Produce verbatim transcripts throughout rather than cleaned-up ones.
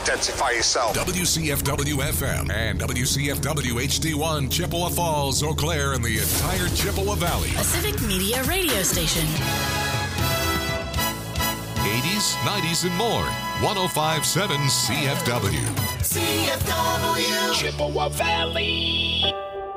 identify yourself. W C F W F M and W C F W H D one, Chippewa Falls, Eau Claire, and the entire Chippewa Valley. A Civic Media radio station. eighties, nineties, and more. one oh five point seven C F W. C F W. Chippewa Valley.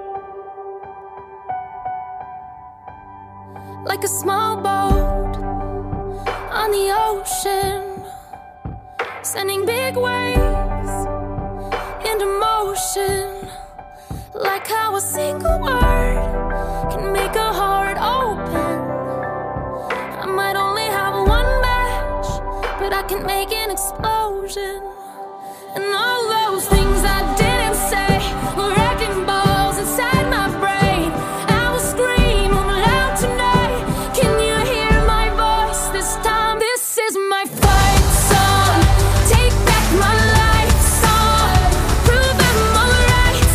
Like a small boat on the ocean, sending big waves into motion. Like how a single word can make a heart open. I might only have one match, but I can make an explosion. And all those things I didn't say were wrecking balls inside my brain. I will scream loud tonight. Can you hear my voice this time? This is my fight song. Take back my life song. Prove I'm alright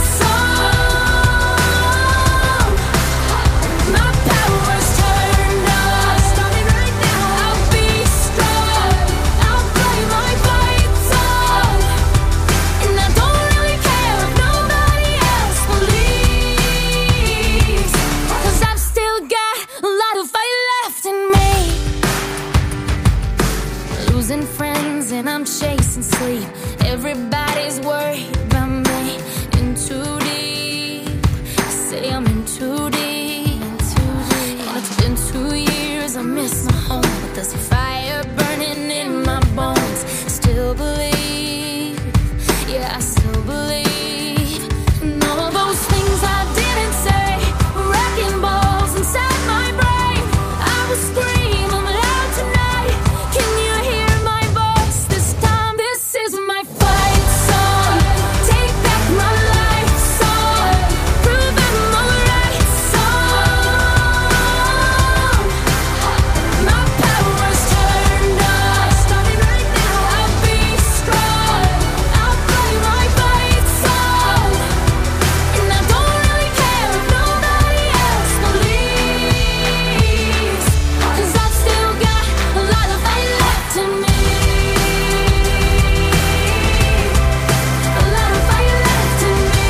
song. My power's turned on. Starting right now. I'll be strong. I'll play my fight song. And I don't really care if nobody else believes. Cause I've still got a lot of fight left in me. Losing friends and I'm chasing sleep. Everybody's worried about me. In too deep. Say I'm in too deep. And it's been two years. I miss my home, but there's a fire burning in my bones. Still believe. Yeah, I still believe. And all those things I didn't say were wrecking balls inside my brain. I will scream loud tonight. Can you hear my voice this time? This is my fight song. Take back my life song. Prove I'm alright song. My power's turned on. Starting right now. I'll be strong. I'll play my fight song. And I don't really care if nobody else believes. Cause I've still got a lot of fight left in me. A lot of fight left in me.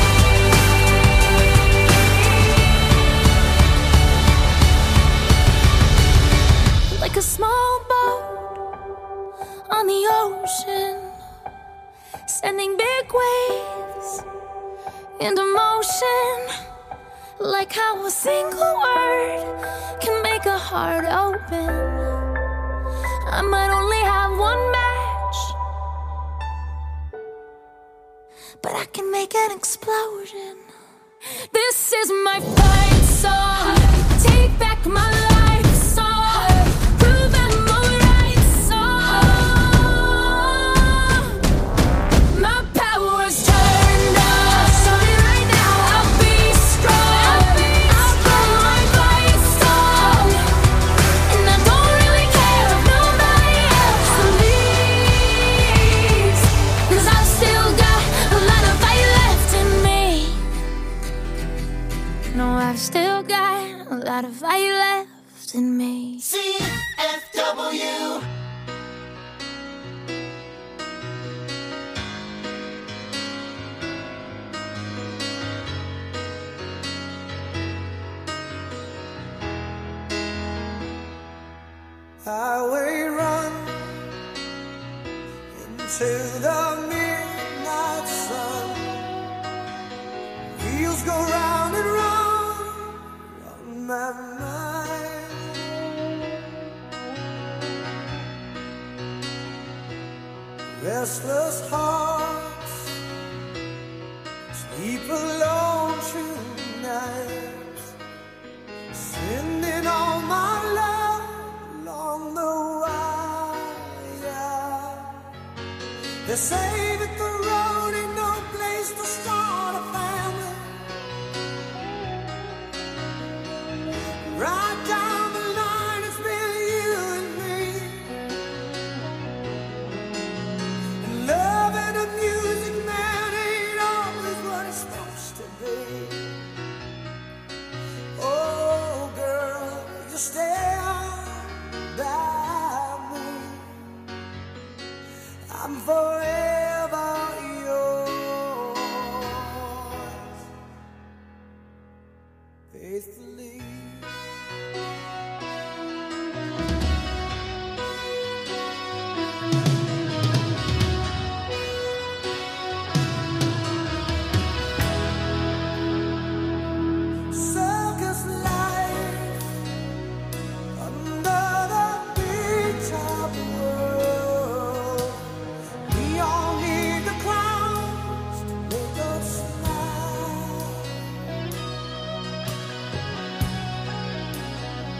Like a small boat on the ocean, sending big waves into motion. Like how a single word can make a heart open. I might only have one match, but I can make an explosion. This is my fight song. Take back my life song. Prove I'm alright song. My power's turned on. Starting right now. I'll be strong. I'll play my fight song. And I don't really care if nobody else believes. Cause I've still got a lot of fight left in me. No, I've still got a lot of fight left in me. C F W. Highway run into the midnight sun. Wheels go round and round on my mind. Restless hearts sleep alone tonight, sending all my love along the wire. They say that the road ain't no place to start a family. Right down the line, it's been you and me. And love and the music, man, ain't always what it's supposed to be. Oh, girl, you stand by me. I'm forever faithfully. Circus life under the big top world. We all need the clowns to make us smile.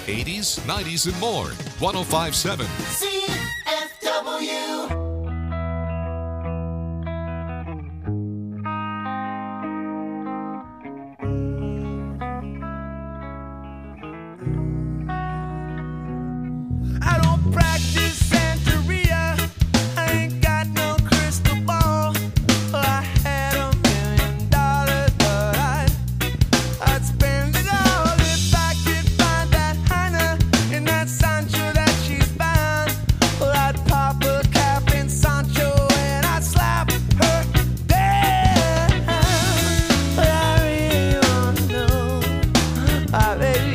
eighties, nineties, and more. one oh five point seven C F W. I don't practice Santeria. I ain't got no crystal ball. I had a million dollars, but I'd, I'd spend it all if I could find that Hannah in that Sancho that she's bound. Well, I'd pop a cap in Sancho and I'd slap her down. But I really wanna know, ah, baby.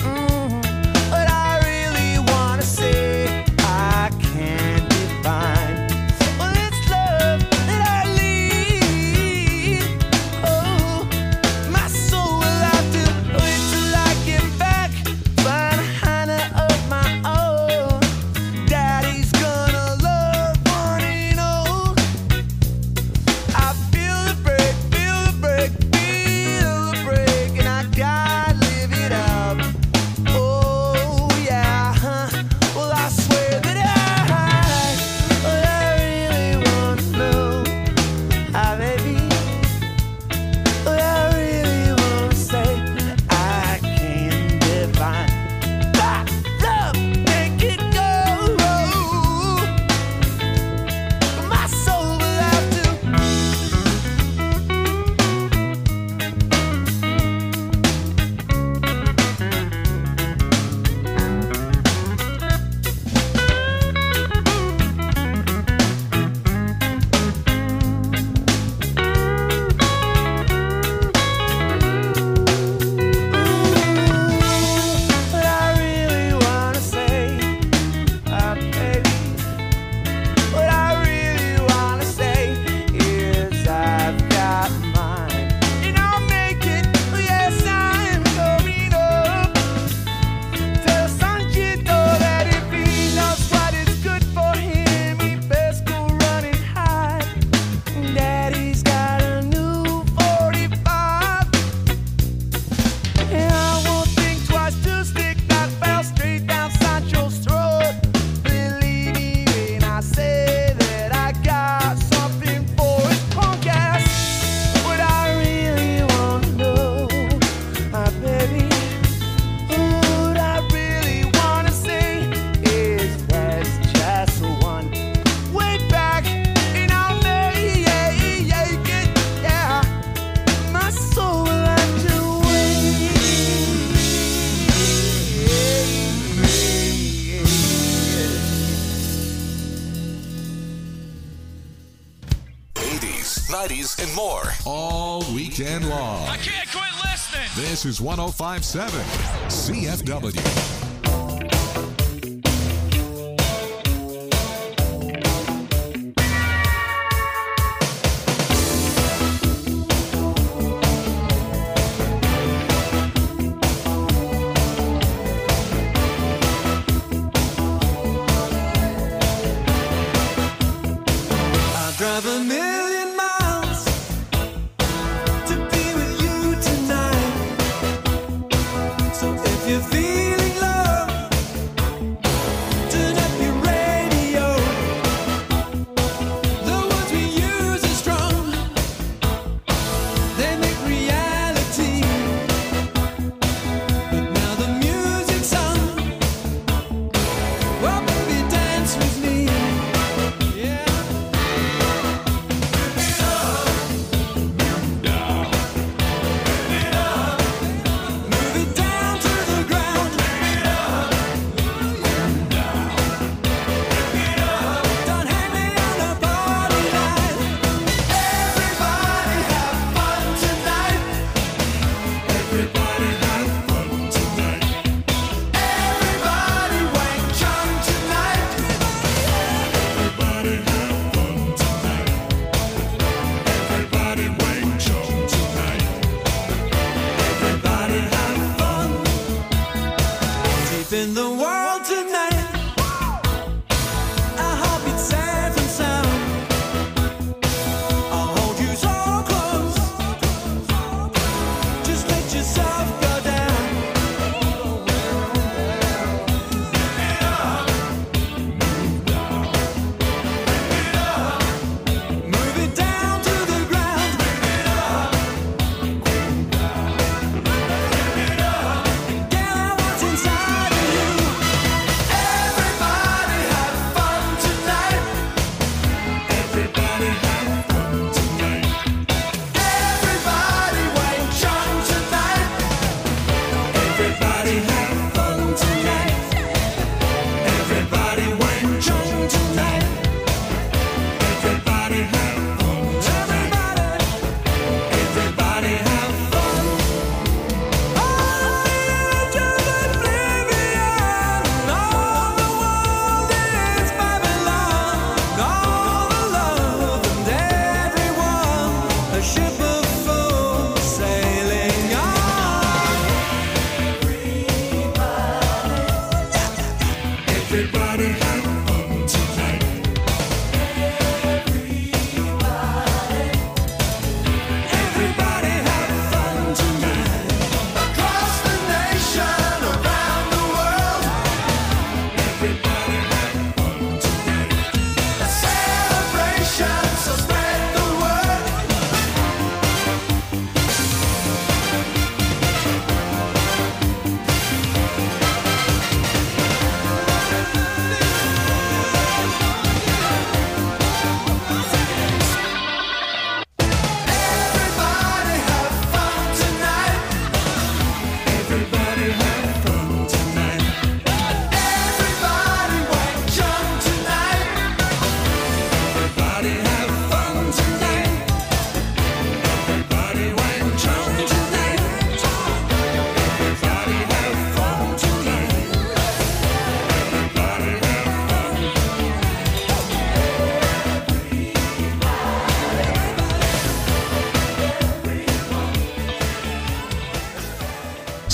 nineties, and more. All weekend long. I can't quit listening. This is one oh five point seven C F W. Drive a million miles to be with you tonight. So if you're feeling low,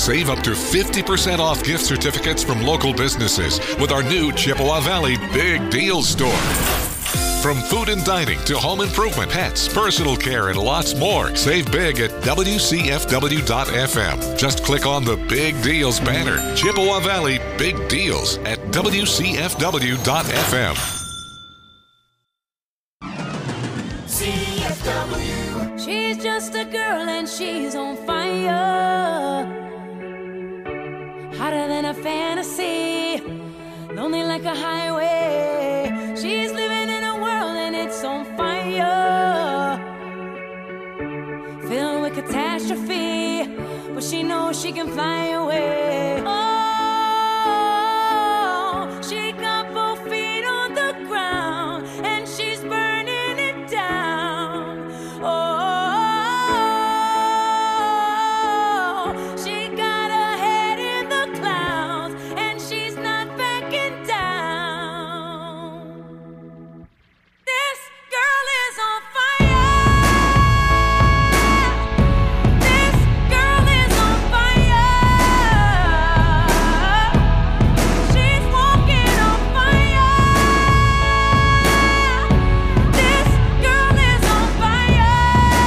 Save up to fifty percent off gift certificates from local businesses with our new Chippewa Valley Big Deals store. From food and dining to home improvement, pets, personal care, and lots more. Save big at W C F W dot F M. Just click on the Big Deals banner. Chippewa Valley Big Deals at W C F W dot F M. C F W. She's just a girl and she's on fire. Hotter than a fantasy. Lonely like a highway. She's living in a world and it's on fire. Filled with catastrophe. But she knows she can fly away. Oh, she got both feet on the ground and she's burning it down. Oh, she got her head in the clouds and she's not backing down. This girl is on fire. This girl is on fire. She's walking on fire. This girl is on fire.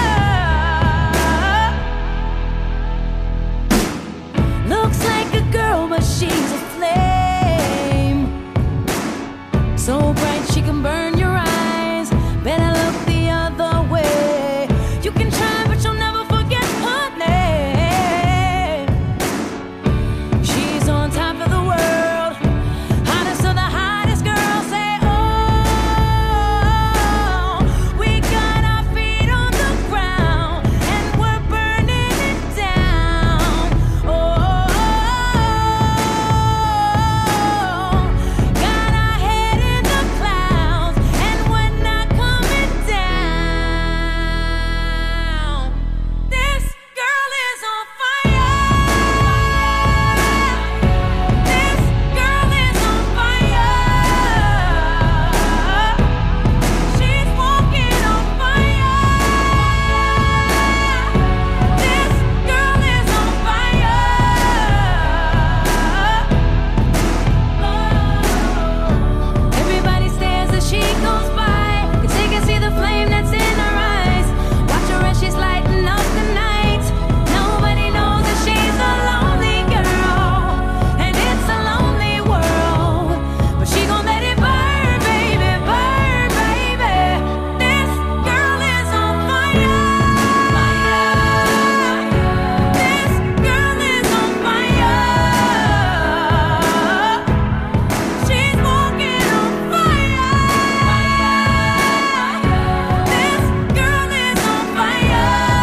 Looks like a girl, but she's a flame. So bright she can burn your eyes. Better look the other way. You can try, but you'll never forget her name. She's on top of the world. Hottest of the hottest girls. Say, oh, we got our feet on the ground and we're burning it down. Oh, got our head in the clouds and we're not coming down. This girl is on fire. This girl is on fire. She's walking on fire. This girl is on fire. Everybody stares as she goes by. 'Cause they can see the flame that's in her eyes. Watch her as she's lighting up the night. Nobody knows that she's a lonely girl, and it's a lonely world. But she gon' let it burn, baby, burn, baby. This girl is on fire. This girl is on fire. She's walking on fire. This girl is on fire.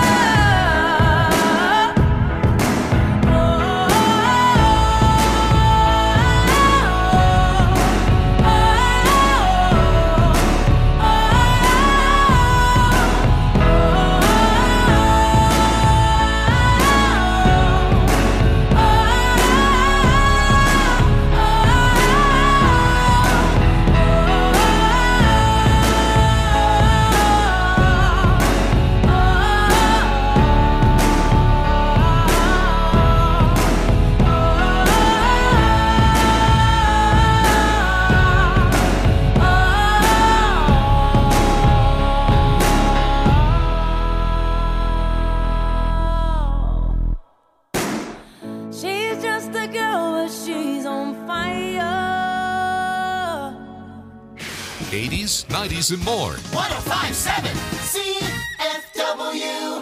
She's just a girl, but she's on fire. eighties, nineties, and more. one oh five point seven C F W.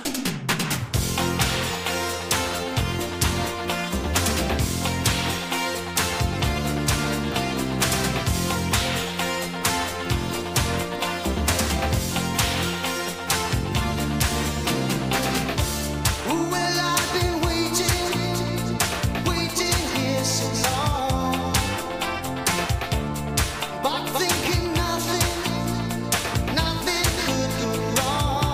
Well, I've been waiting, waiting here so long, but thinking nothing, nothing could go wrong.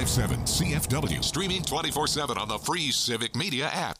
five seven C F W. Streaming twenty-four seven on the free Civic Media app.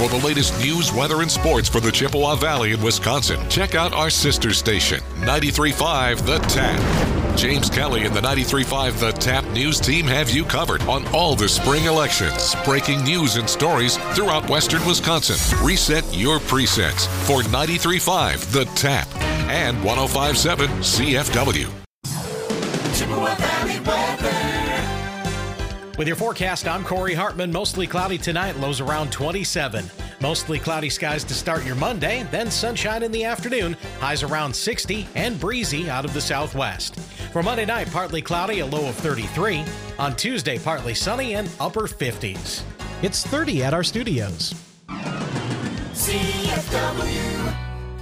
For the latest news, weather, and sports for the Chippewa Valley in Wisconsin, check out our sister station, ninety-three point five The Tap. James Kelly and the ninety-three point five The Tap News team have you covered on all the spring elections, breaking news and stories throughout western Wisconsin. Reset your presets for ninety-three point five The Tap and one oh five point seven C F W. Chippewa Valley weather. With your forecast, I'm Corey Hartman. Mostly cloudy tonight, lows around twenty-seven. Mostly cloudy skies to start your Monday, then sunshine in the afternoon, highs around sixty, and breezy out of the southwest. For Monday night, partly cloudy, a low of thirty-three. On Tuesday, partly sunny and upper fifties. It's thirty at our studios. C F W.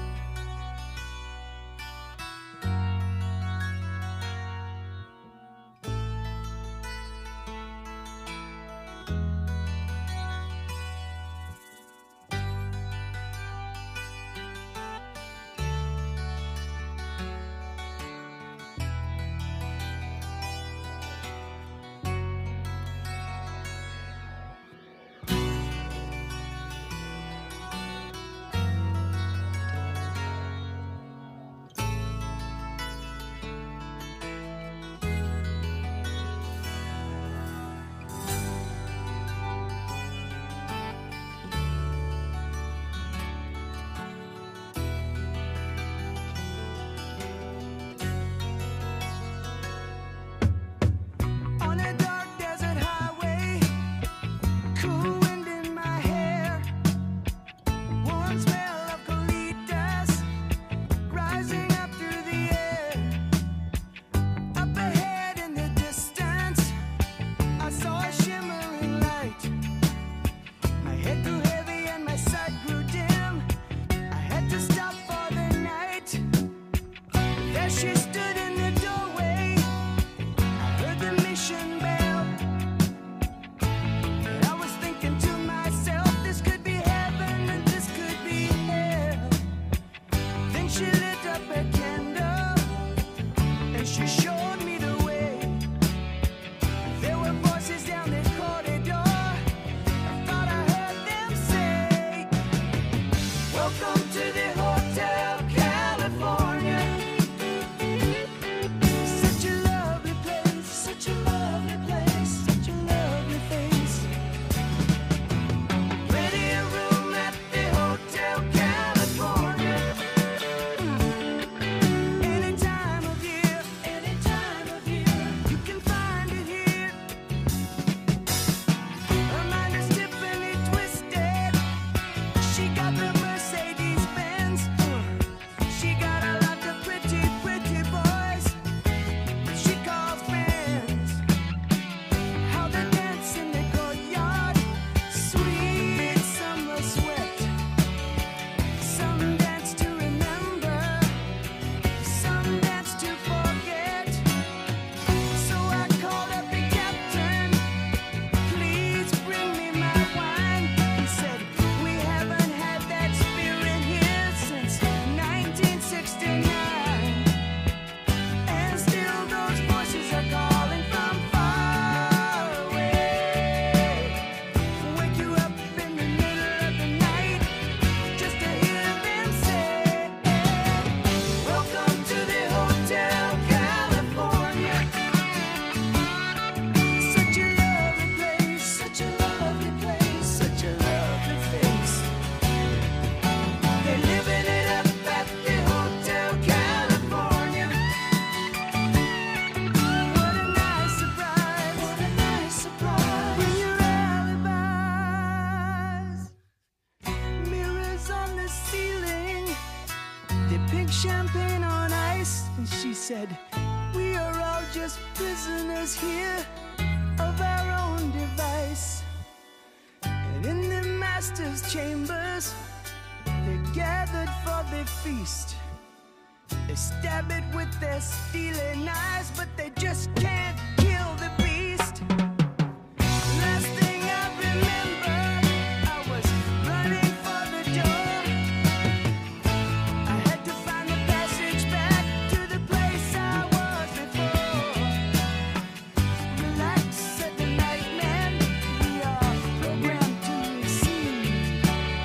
Champagne on ice, and she said, we are all just prisoners here of our own device. And in the master's chambers, they gathered for their feast. They stab it with their steely knives, but they just can't kill the beast. Last thing I remember, I was running for the door. I had to find the passage back to the place I was before. Relax, said the night man, we are programmed to receive.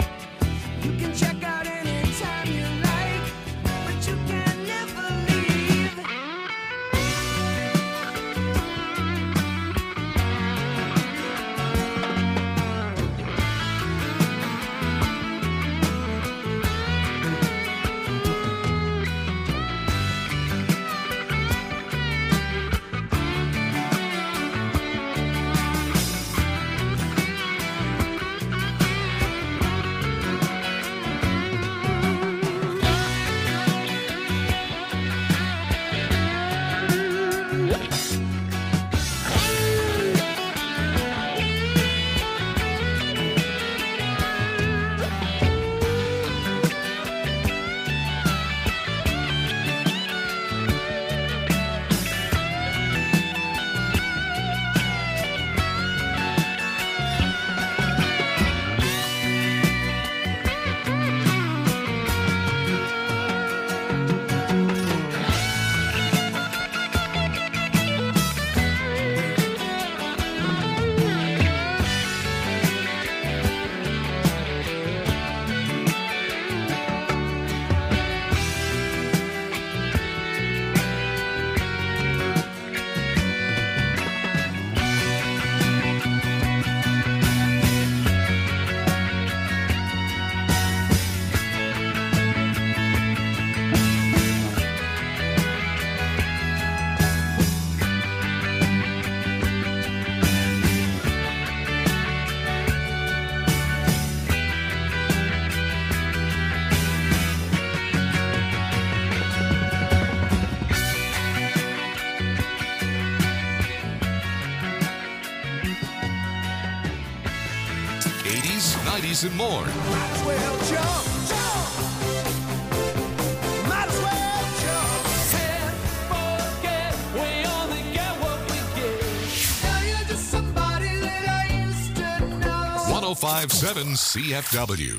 nineties, and more. Might as well jump, jump. Might as well jump. Can't forget, we only get what we get. Now you're just somebody that I used to know. one oh five point seven C F W.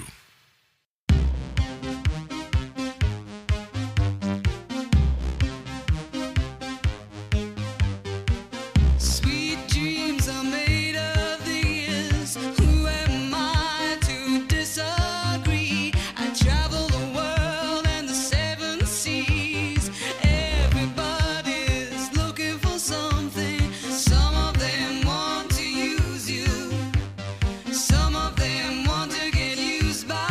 Sweet dreams are made of these. Who am I to disagree? I travel the world and the seven seas. Everybody's looking for something. Some of them want to use you. Some of them want to get used by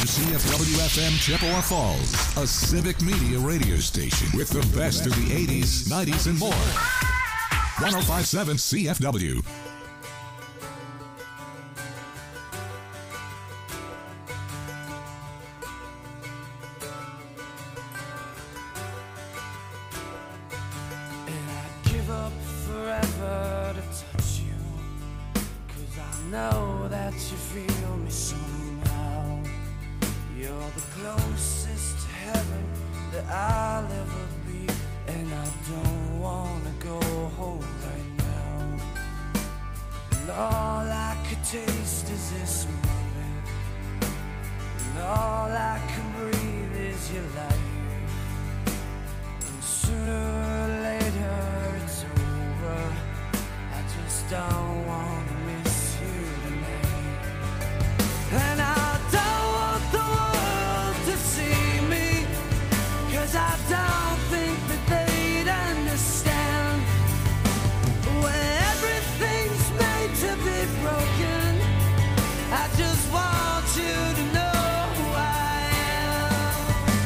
C F W F M Chippewa Falls, a civic media radio station with the best of the eighties, nineties, and more. one oh five point seven C F W. And I'd give up forever to touch you, 'cause I know that you feel me somehow. You're the closest to heaven that I'll ever be, and I don't wanna go home right now. And all I could taste is this moment, and all I can breathe is your light. And sooner or later it's over. I just don't wanna miss you tonight. And I don't want the world to see me, 'cause I don't think that they'd understand. When everything's made to be broken, I just want you to know who I am.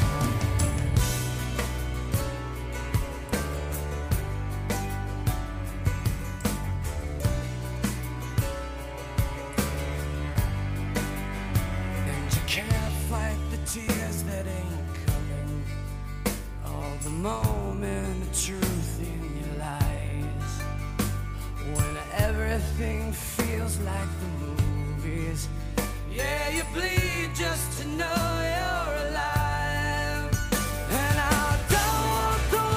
And you can't fight the tears that ain't coming, all the moment of truth in your lies. When everything feels like the movies, yeah, you bleed just to know you're alive.